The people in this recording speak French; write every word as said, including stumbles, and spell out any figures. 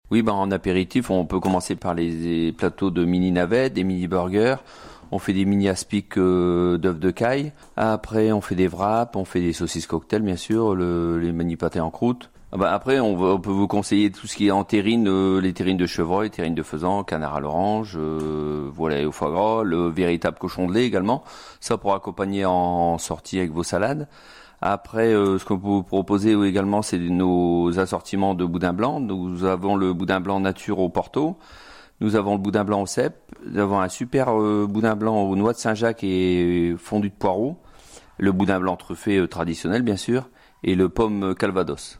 Oui, ben en apéritif, on peut commencer par les, les plateaux de mini navettes, des mini burgers. On fait des mini aspics euh, d'œufs de caille. Après, on fait des wraps, on fait des saucisses cocktail, bien sûr, le, les mani pâtés en croûte. Ah ben après, on, va, on peut vous conseiller tout ce qui est en terrine, euh, les terrines de chevreuil, terrines de faisan, canard à l'orange, euh, volaille au foie gras, le véritable cochon de lait également. Ça pour accompagner en sortie avec vos salades. Après, euh, ce qu'on peut vous proposer également, c'est nos assortiments de boudin blanc. Nous avons le boudin blanc nature au Porto. Nous avons le boudin blanc au cèpe. Nous avons un super euh, boudin blanc aux noix de Saint-Jacques et fondu de poireau. Le boudin blanc truffé euh, traditionnel, bien sûr. Et le pomme calvados.